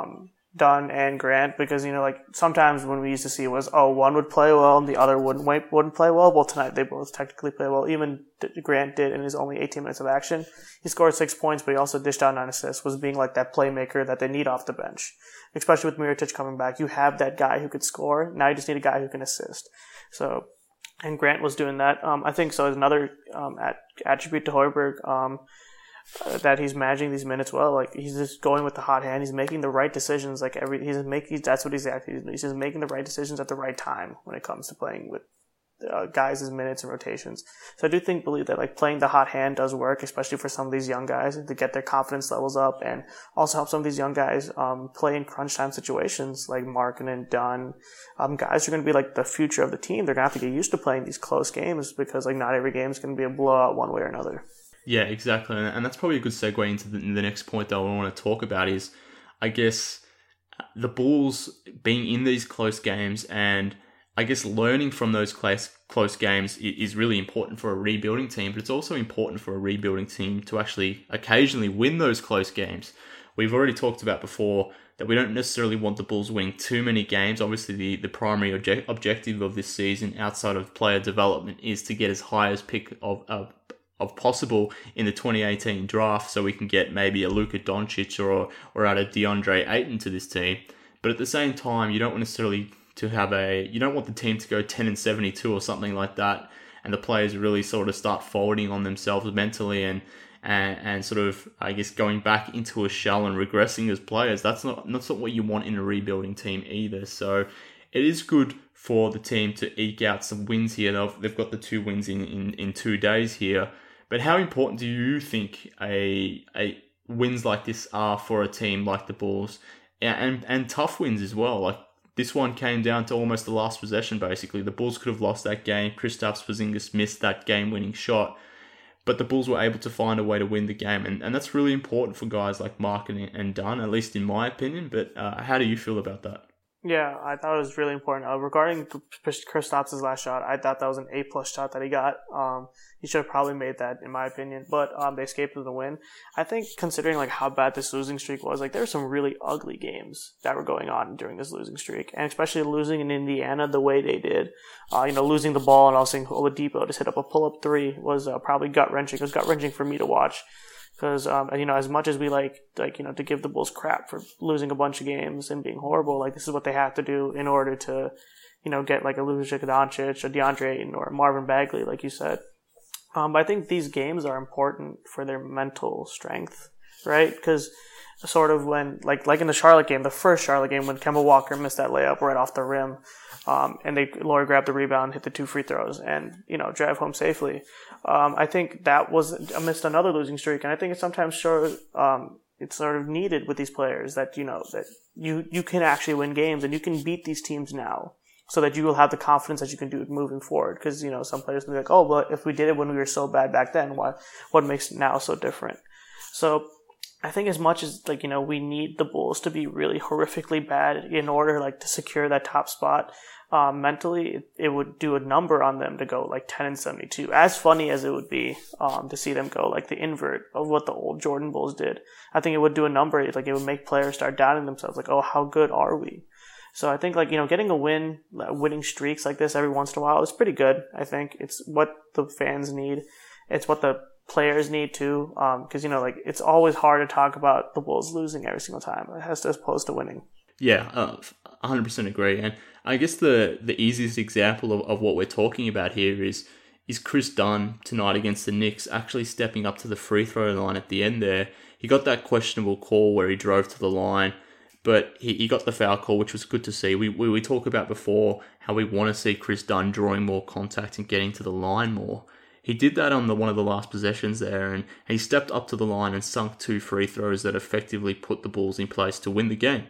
Dunn and Grant, because, you know, like sometimes when we used to see it was, oh, one would play well and the other wouldn't wouldn't play well. Well, tonight they both technically play well. Even Grant did in his only eighteen minutes of action. He scored six points, but he also dished out nine assists, was being like that playmaker that they need off the bench. Especially with Mirotic coming back, you have that guy who could score. Now you just need a guy who can assist. So, and Grant was doing that. Um, I think so. As another um, at, attribute to Højbjerg, um, Uh, that he's managing these minutes well. Like, he's just going with the hot hand. He's making the right decisions. Like, every he's making that's what he's actually he's just making the right decisions at the right time when it comes to playing with uh, guys' minutes and rotations. So I do think believe that like playing the hot hand does work, especially for some of these young guys to get their confidence levels up, and also help some of these young guys um, play in crunch time situations like Markkanen, Dunn. Um, guys are going to be like the future of the team. They're going to have to get used to playing these close games because like not every game is going to be a blowout one way or another. Yeah, exactly. And that's probably a good segue into the, the next point that I want to talk about is, I guess, the Bulls being in these close games and I guess learning from those close, close games is really important for a rebuilding team, but it's also important for a rebuilding team to actually occasionally win those close games. We've already talked about before that we don't necessarily want the Bulls winning too many games. Obviously, the, the primary object, objective of this season outside of player development is to get as high as pick of uh, of possible in the twenty eighteen draft, so we can get maybe a Luka Doncic or or out a DeAndre Ayton to this team. But at the same time, you don't want necessarily to have a you don't want the team to go ten and seventy-two or something like that, and the players really sort of start folding on themselves mentally and and, and sort of I guess going back into a shell and regressing as players. That's not that's not what you want in a rebuilding team either. So it is good for the team to eke out some wins here. They've, they've got the two wins in, in, in two days here. But how important do you think a a wins like this are for a team like the Bulls, and, and and tough wins as well? Like this one came down to almost the last possession. Basically, the Bulls could have lost that game. Kristaps Porzingis missed that game-winning shot, but the Bulls were able to find a way to win the game, and and that's really important for guys like Markkanen and Dunn, at least in my opinion. But uh, how do you feel about that? Yeah, I thought it was really important. Uh, regarding Kristaps' last shot, I thought that was an A-plus shot that he got. Um, he should have probably made that, in my opinion. But um, they escaped with the win. I think considering like how bad this losing streak was, like there were some really ugly games that were going on during this losing streak. And especially losing in Indiana the way they did. Uh, you know, losing the ball and also seeing Oladipo just hit up a pull-up three was uh, probably gut-wrenching. It was gut-wrenching for me to watch. Because, um, you know, as much as we like, like, you know, to give the Bulls crap for losing a bunch of games and being horrible, like, this is what they have to do in order to, you know, get like a Luka Doncic, a DeAndre Ayton, or Marvin Bagley, like you said. Um, but I think these games are important for their mental strength, right? Because sort of when, like, like in the Charlotte game, the first Charlotte game, when Kemba Walker missed that layup right off the rim, um, and they, Laurie grabbed the rebound, hit the two free throws, and, you know, drive home safely. Um, I think that was amidst another losing streak, and I think it's sometimes sure, um, it's sort of needed with these players that, you know, that you, you can actually win games and you can beat these teams now so that you will have the confidence that you can do it moving forward. Because, you know, some players will be like, oh, but if we did it when we were so bad back then, why, what makes it now so different? So I think as much as, like, you know, we need the Bulls to be really horrifically bad in order, like, to secure that top spot, um, mentally, it, it would do a number on them to go, like, ten and seventy-two. As funny as it would be, um, to see them go, like, the invert of what the old Jordan Bulls did. I think it would do a number. Like, it would make players start doubting themselves, like, oh, how good are we? So I think, like, you know, getting a win, winning streaks like this every once in a while is pretty good. I think it's what the fans need. It's what the players need too, because, um, you know, like, it's always hard to talk about the Bulls losing every single time as opposed to winning. Yeah, uh, one hundred percent agree. And I guess the, the easiest example of, of what we're talking about here is is Chris Dunn tonight against the Knicks actually stepping up to the free throw line at the end there. He got that questionable call where he drove to the line, but he, he got the foul call, which was good to see. We, we we talked about before how we want to see Chris Dunn drawing more contact and getting to the line more. He did that on the one of the last possessions there, and he stepped up to the line and sunk two free throws that effectively put the Bulls in place to win the game.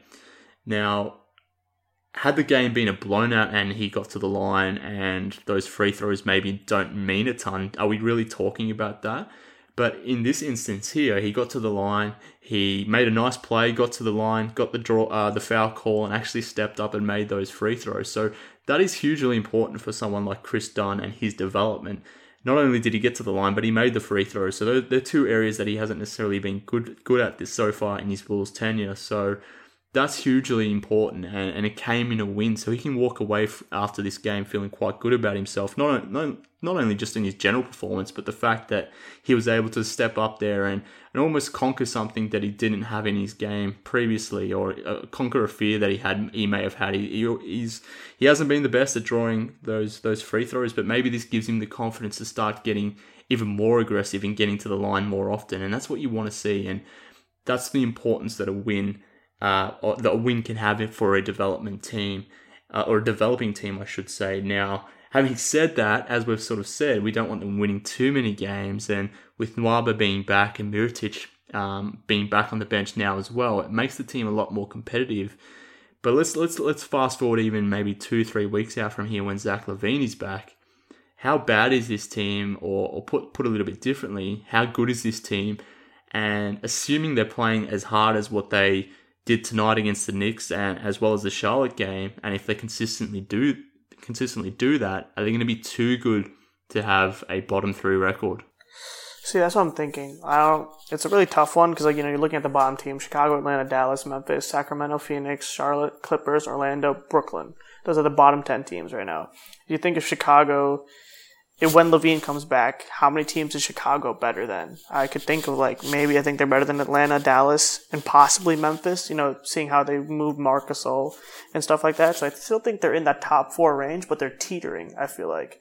Now, had the game been a blown out and he got to the line and those free throws maybe don't mean a ton, are we really talking about that? But in this instance here, he got to the line, he made a nice play, got to the line, got the draw, uh, the foul call, and actually stepped up and made those free throws. So that is hugely important for someone like Chris Dunn and his development. Not only did he get to the line, but he made the free throws. So they're, they're two areas that he hasn't necessarily been good good at this so far in his Bulls tenure. So that's hugely important, and, and it came in a win, so he can walk away f- after this game feeling quite good about himself, not, not, not only just in his general performance, but the fact that he was able to step up there and, and almost conquer something that he didn't have in his game previously, or uh, conquer a fear that he had, he may have had. He, he, he's, he hasn't been the best at drawing those, those free throws, but maybe this gives him the confidence to start getting even more aggressive and getting to the line more often, and that's what you want to see, and that's the importance that a win Uh, or that a win can have it for a development team, uh, or a developing team, I should say. Now, having said that, as we've sort of said, we don't want them winning too many games, and with Nwaba being back and Mirotic um, being back on the bench now as well, it makes the team a lot more competitive. But let's let's let's fast forward even maybe two, three weeks out from here when Zach LaVine is back. How bad is this team, or, or put put a little bit differently, how good is this team? And assuming they're playing as hard as what they did tonight against the Knicks, and as well as the Charlotte game, and if they consistently do consistently do that, are they going to be too good to have a bottom three record? See, that's what I'm thinking. I don't. It's a really tough one because, like, you know, you're looking at the bottom team: Chicago, Atlanta, Dallas, Memphis, Sacramento, Phoenix, Charlotte, Clippers, Orlando, Brooklyn. Those are the bottom ten teams right now. You think if Chicago, if when LaVine comes back, how many teams is Chicago better than? I could think of, like, maybe I think they're better than Atlanta, Dallas, and possibly Memphis, you know, seeing how they moved Marc Gasol and stuff like that. So I still think they're in that top four range, but they're teetering, I feel like.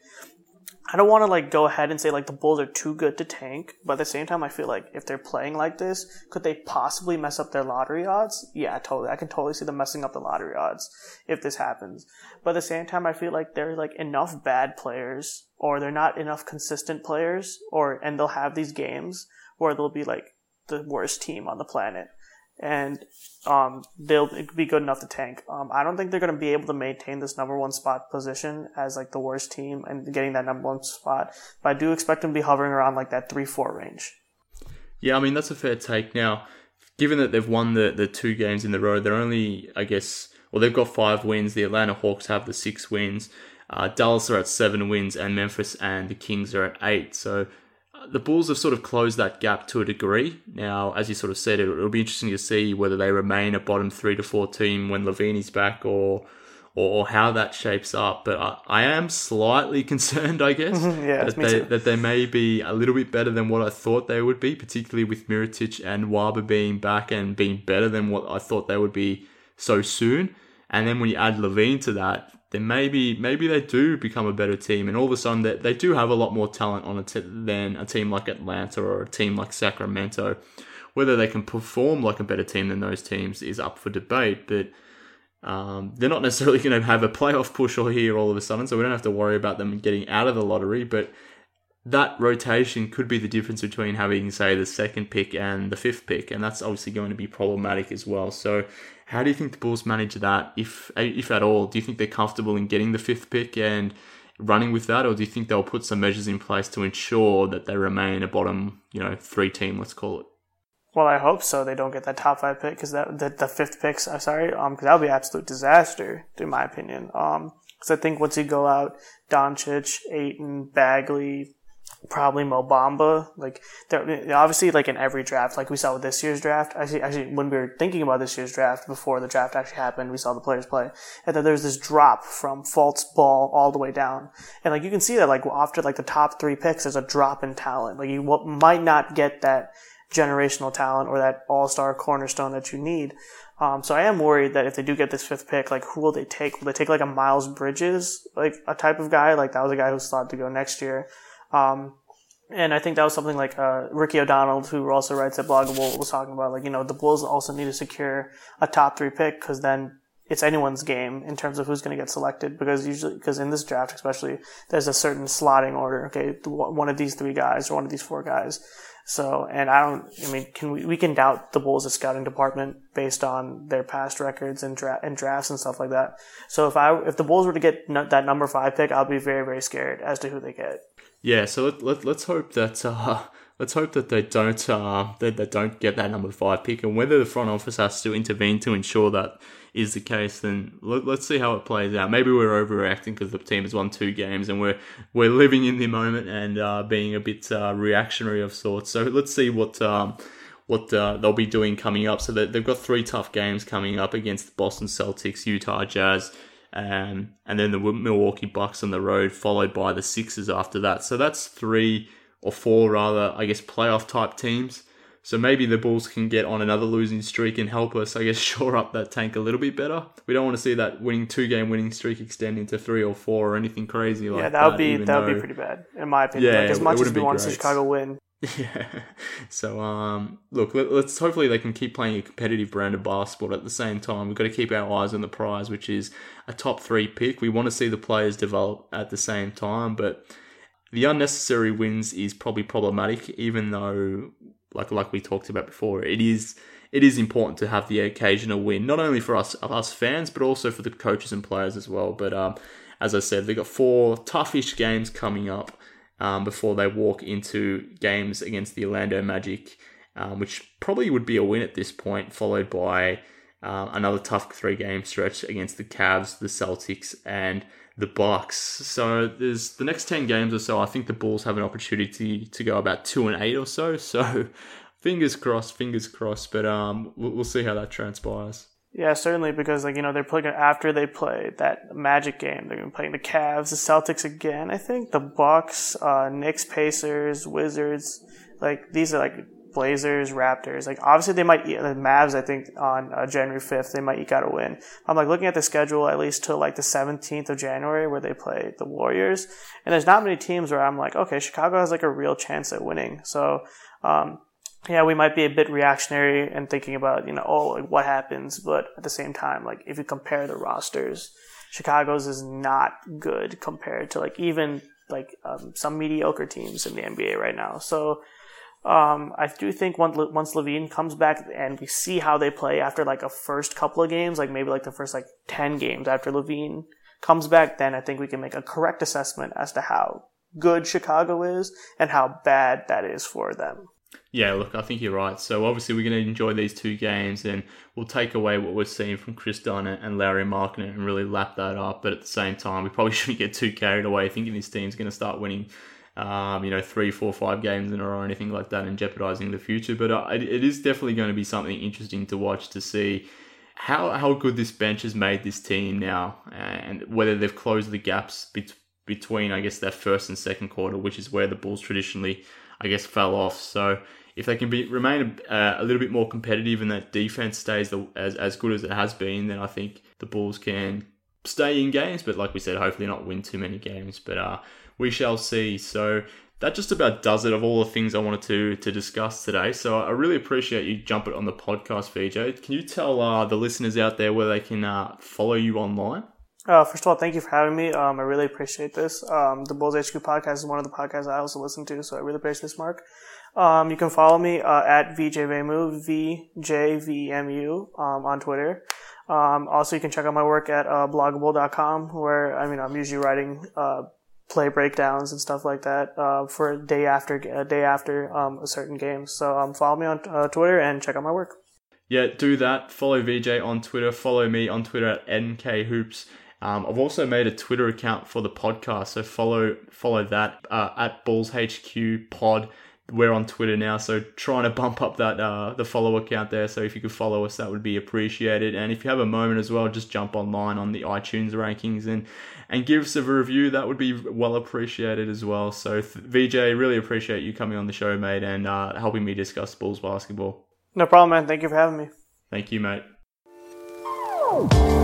I don't want to, like, go ahead and say, like, the Bulls are too good to tank, but at the same time, I feel like if they're playing like this, could they possibly mess up their lottery odds? Yeah, totally. I can totally see them messing up the lottery odds if this happens. But at the same time, I feel like there's, like, enough bad players, or they're not enough consistent players, or and they'll have these games where they'll be, like, the worst team on the planet. And um, they'll be good enough to tank. Um, I don't think they're going to be able to maintain this number one spot position as, like, the worst team and getting that number one spot. But I do expect them to be hovering around, like, that three four range. Yeah, I mean, that's a fair take. Now, given that they've won the, the two games in the row, they're only, I guess, well, they've got five wins. The Atlanta Hawks have the six wins. Uh, Dallas are at seven wins, and Memphis and the Kings are at eight. So the Bulls have sort of closed that gap to a degree. Now, as you sort of said, it'll be interesting to see whether they remain a bottom three to four team when LaVine is back, or or how that shapes up. But I, I am slightly concerned, I guess, yeah, that me they too. that they may be a little bit better than what I thought they would be, particularly with Mirotic and Nwaba being back and being better than what I thought they would be so soon. And then when you add LaVine to that, then maybe maybe they do become a better team, and all of a sudden they, they do have a lot more talent on it than a team like Atlanta or a team like Sacramento. Whether they can perform like a better team than those teams is up for debate, but um, they're not necessarily going to have a playoff push or here all of a sudden, so we don't have to worry about them getting out of the lottery. But that rotation could be the difference between having, say, the second pick and the fifth pick, and that's obviously going to be problematic as well. So how do you think the Bulls manage that, if if at all? Do you think they're comfortable in getting the fifth pick and running with that, or do you think they'll put some measures in place to ensure that they remain a bottom, you know, three team, let's call it? Well, I hope so. They don't get that top five pick, because that the, the fifth pick's, I'm sorry, um, because that would be an absolute disaster, in my opinion. Um, because I think once you go out, Doncic, Ayton, Bagley, probably Mo Bamba, like, they're obviously, like, in every draft, like we saw with this year's draft. Actually, actually, when we were thinking about this year's draft, before the draft actually happened, we saw the players play, and then there's this drop from Fultz, Ball all the way down, and, like, you can see that, like, after, like, the top three picks, there's a drop in talent. Like, you might not get that generational talent or that all-star cornerstone that you need. Um, so I am worried that if they do get this fifth pick, like, who will they take? Will they take, like, a Miles Bridges, like, a type of guy? Like, that was a guy who was thought to go next year. Um, and I think that was something like, uh, Ricky O'Donnell, who also writes at Bloggable, was talking about, like, you know, the Bulls also need to secure a top three pick, because then it's anyone's game in terms of who's going to get selected, because usually, because in this draft especially, there's a certain slotting order. Okay, one of these three guys or one of these four guys. So, and I don't, I mean, can we, we can doubt the Bulls' scouting department based on their past records and, dra- and drafts and stuff like that. So if I, if the Bulls were to get no, that number five pick, I'll be very, very scared as to who they get. Yeah, so let, let, let's hope that, uh, let's hope that they don't, uh, that they don't get that number five pick, and whether the front office has to intervene to ensure that is the case, then let, let's see how it plays out. Maybe we're overreacting because the team has won two games and we're we're living in the moment and uh, being a bit uh, reactionary of sorts. So let's see what um, what uh, they'll be doing coming up. So they, they've got three tough games coming up against the Boston Celtics, Utah Jazz, um, and then the Milwaukee Bucks on the road, followed by the Sixers after that. So that's three or four rather, I guess, playoff type teams. So maybe the Bulls can get on another losing streak and help us, I guess, shore up that tank a little bit better. We don't want to see that winning two-game winning streak extend into three or four or anything crazy like that. Yeah, that would be that though, would be pretty bad, in my opinion. Yeah, like, as much as we want to see great. Chicago win. Yeah. So, um, look, let, let's hopefully they can keep playing a competitive brand of basketball. At the same time, we've got to keep our eyes on the prize, which is a top three pick. We want to see the players develop at the same time, but the unnecessary wins is probably problematic, even though, like like we talked about before, it is it is important to have the occasional win, not only for us us fans, but also for the coaches and players as well. But um, as I said, they've got four toughish games coming up um, before they walk into games against the Orlando Magic, um, which probably would be a win at this point, followed by uh, another tough three-game stretch against the Cavs, the Celtics, and the Bucks. So there's the next ten games or so. I think the Bulls have an opportunity to go about two and eight or so. So fingers crossed, fingers crossed. But um, we'll, we'll see how that transpires. Yeah, certainly, because like you know they're playing after they play that Magic game. They're going to be playing the Cavs, the Celtics again. I think the Bucks, uh, Knicks, Pacers, Wizards. Like these are like Blazers, Raptors. Like obviously they might eat the Mavs. I think on uh, January fifth they might eke out a win. I'm like looking at the schedule at least till like the seventeenth of January where they play the Warriors, and there's not many teams where I'm like, okay, Chicago has like a real chance at winning. So um, yeah, we might be a bit reactionary and thinking about you know oh like what happens, but at the same time like if you compare the rosters, Chicago's is not good compared to like even like um, some mediocre teams in the N B A right now. So. Um, I do think once, once LaVine comes back and we see how they play after like a first couple of games, like maybe like the first like ten games after LaVine comes back, then I think we can make a correct assessment as to how good Chicago is and how bad that is for them. Yeah, look, I think you're right. So obviously we're going to enjoy these two games and we'll take away what we're seeing from Chris Dunn and Larry Markkinen and really lap that up. But at the same time, we probably shouldn't get too carried away thinking this team's going to start winning Um, you know, three, four, five games in a row or anything like that and jeopardizing the future. But uh, it, it is definitely going to be something interesting to watch to see how how good this bench has made this team now and whether they've closed the gaps bet- between, I guess, their first and second quarter, which is where the Bulls traditionally, I guess, fell off. So if they can be remain a, a little bit more competitive and that defense stays the, as, as good as it has been, then I think the Bulls can stay in games, but like we said, hopefully not win too many games. But uh, we shall see. So that just about does it of all the things I wanted to to discuss today. So I really appreciate you jumping on the podcast, V J. Can you tell uh, the listeners out there where they can uh, follow you online? Uh, first of all, thank you for having me. Um, I really appreciate this. Um, the Bulls H Q podcast is one of the podcasts I also listen to, so I really appreciate this, Mark. Um, you can follow me uh, at VJVemu, V J V M U, um, on Twitter. Um, also, you can check out my work at uh, bloggable dot com, where I mean I'm usually writing uh, play breakdowns and stuff like that uh, for a day after a day after um, a certain game. So um, follow me on uh, Twitter and check out my work. Yeah, do that. Follow V J on Twitter. Follow me on Twitter at N K Hoops. Um, I've also made a Twitter account for the podcast, so follow follow that uh, at Bulls H Q Pod. We're on Twitter now, so trying to bump up that uh, the follow account there. So if you could follow us, that would be appreciated. And if you have a moment as well, just jump online on the iTunes rankings and and give us a review. That would be well appreciated as well. So V J, really appreciate you coming on the show, mate, and uh, helping me discuss Bulls basketball. No problem, man. Thank you for having me. Thank you, mate.